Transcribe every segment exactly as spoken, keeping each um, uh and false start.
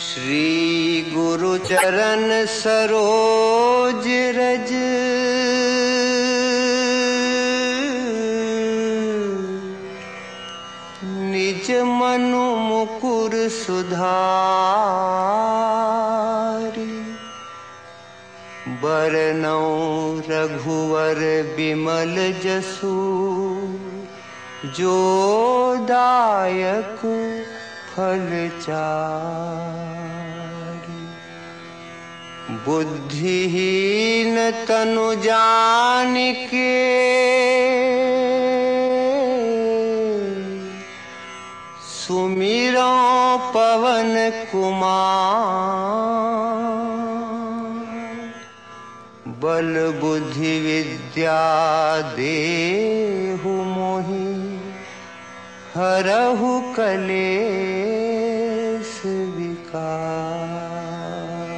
श्री गुरु चरण सरोज रज निज मनु मुकुर सुधारि बरनौ रघुवर बिमल जसु जो दायक फल चारि। बुद्धिहीन तनु जानिके सुमिरो पवन कुमार। बल बुद्धि विद्या देहु मोहि हरहु कलेश विकार।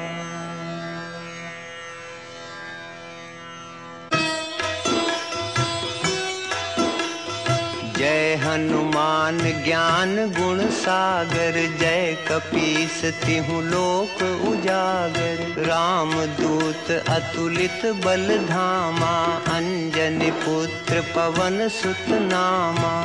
जय हनुमान ज्ञान गुण सागर जय कपीस तिहु लोक उजागर। राम दूत अतुलित बल धामा अंजनी पुत्र पवन सुत नामा।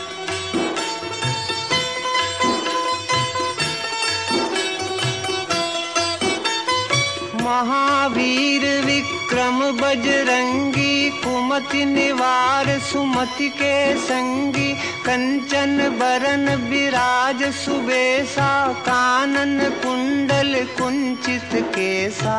महावीर विक्रम बजरंगी कुमति निवार सुमति के संगी। कंचन बरन विराज सुबेसा कानन कुंडल कुंचित केसा।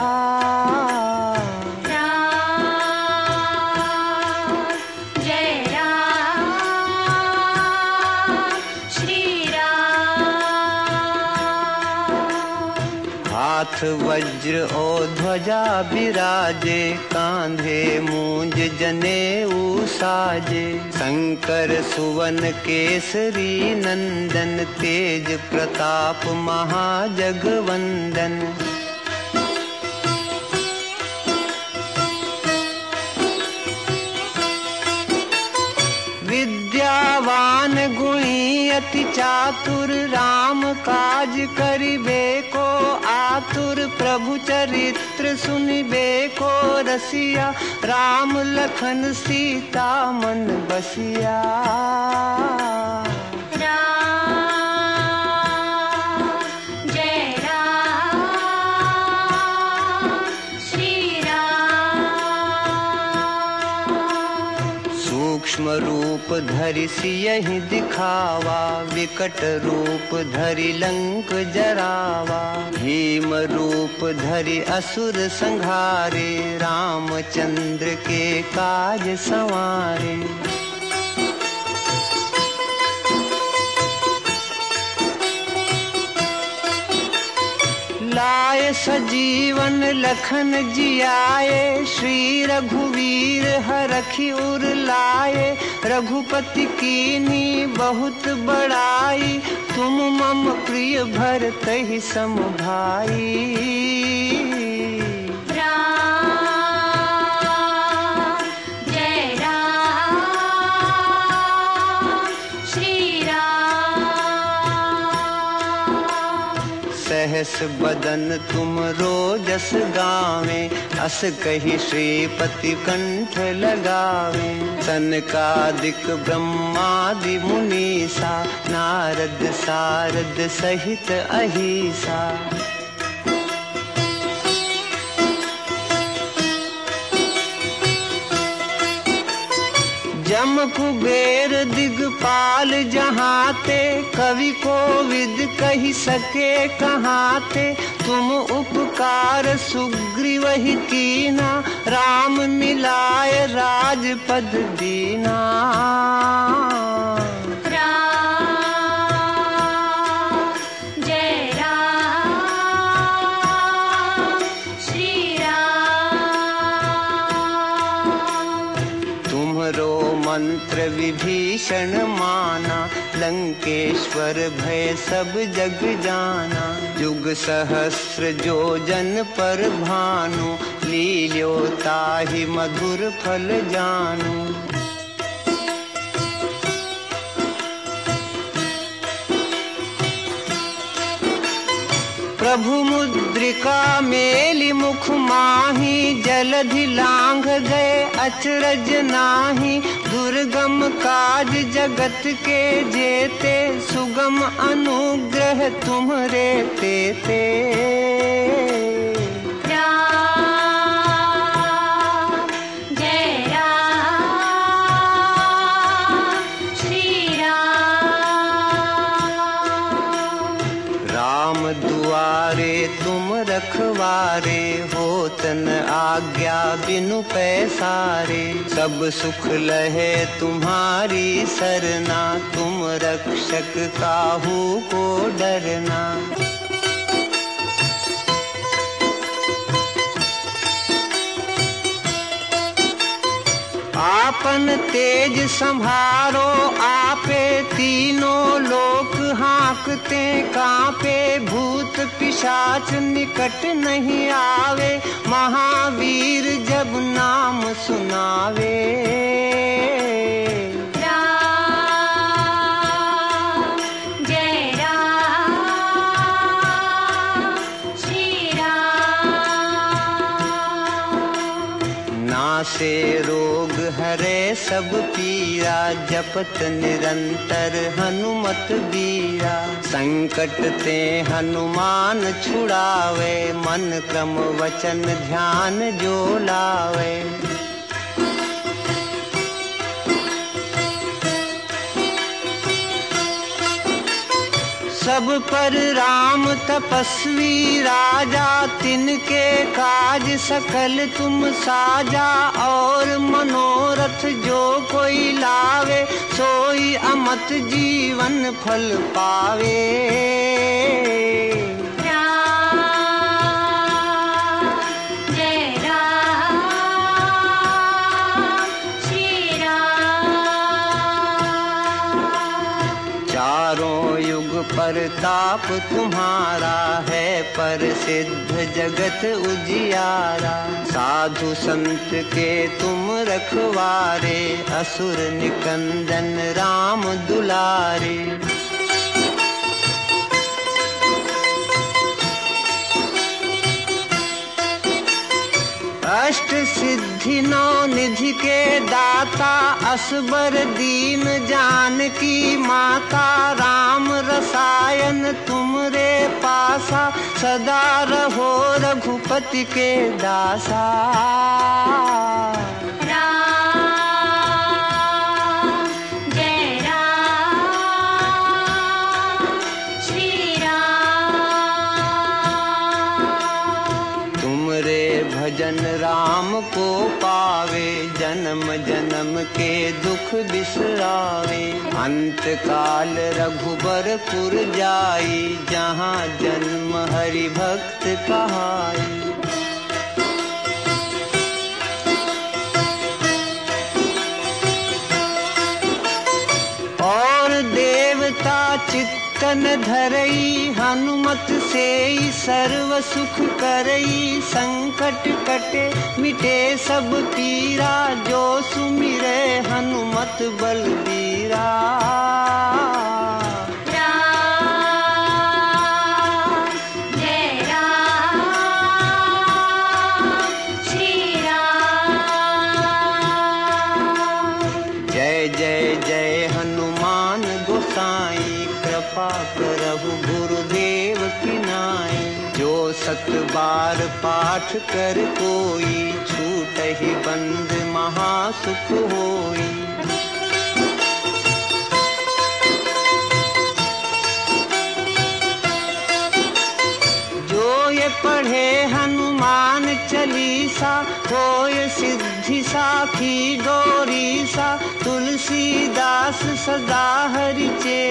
हाथ वज्र और ध्वजा बिराजे कांधे मूंज जनेऊ साजे। शंकर सुवन केसरी नंदन तेज प्रताप महाजगवंदन। विद्यावान गुणी अति चातुर राम काज करिबे को आतुर। प्रभु चरित्र सुनिबे को रसिया राम लखन सीता मन बसिया। सूक्ष्म रूप धरि सियहि दिखावा विकट रूप धरि लंक जरावा। भीम रूप धरि असुर संहारे रामचंद्र के काज संवारे। लाए सजीवन लखन जियाए श्री रघुवीर हरखि उर लाए। रघुपति कीन्ही बहुत बड़ाई तुम मम प्रिय भरतहि सम भाई। सहस बदन तुम रोजस गावे अस कहि श्रीपति कंठ लगावे। सनकादिक ब्रह्मादि मुनीसा नारद सारद सहित अहिसा। जम कुबेर दिगपाल जहाते कवि कोविद कहि सके कहाते। तुम उपकार सुग्रीवहि कीना राम मिलाए राजपद दीना। मंत्र विभीषण माना लंकेश्वर भय सब जग जाना। जुग सहस्र जो जन पर भानु लील्यो ताहि मधुर फल जानू। प्रभु मुद्रिका मेलि मुख माही, जलधि लांघ गए अचरज नाही। दुर्गम काज जगत के जेते, सुगम अनुग्रह तुम्हरे तेते। दुआरे तुम रखवारे, होत न आज्ञा बिनु पैसारे। सब सुख लहे तुम्हारी सरना, तुम रक्षक काहू को डरना। आपन तेज संभारो आपे, तीनों लोक हाँकते कांपे। भूत पिशाच निकट नहीं आवे, महावीर जब नाम सुनावे। से रोग हरे सब पीरा, जपत निरंतर हनुमत बीरा। संकट ते हनुमान छुड़ावे, मन क्रम वचन ध्यान जो लावे। सब पर राम तपस्वी राजा, तिनके काज सकल तुम साजा। और मनोरथ जो कोई लावे, सोई अमत जीवन फल पावे। प्रताप तुम्हारा है, पर सिद्ध जगत उजियारा। साधु संत के तुम रखवारे, असुर निकंदन राम दुलारे। अष्ट सिद्धि नौ निधि के दाता, असबर दीन जानकी माता। राम रसायन तुमरे पासा, सदा रहो रघुपति के दासा। भजन राम को पावे, जन्म जन्म के दुख बिसरावे। अंत काल रघुबरपुर जाई, जहाँ जन्म हरि भक्त कहाई। और देवता चित्तन धरई, हनुमत सेई सर्व सुख करई। संकट कटे मिटे सब पीरा, जो सुमिरे हनुमत बलबीरा। जय जय जय हनुमान गोसाई, कृपा करहु गुरुदेव की नाई। जो सत बार पाठ कर कोई, छूटहि बंध महासुख होई। जो ये पढ़े हनुमान चालीसा, होय सिद्धि साखी गौरीसा। तुलसीदास सदा हरि चे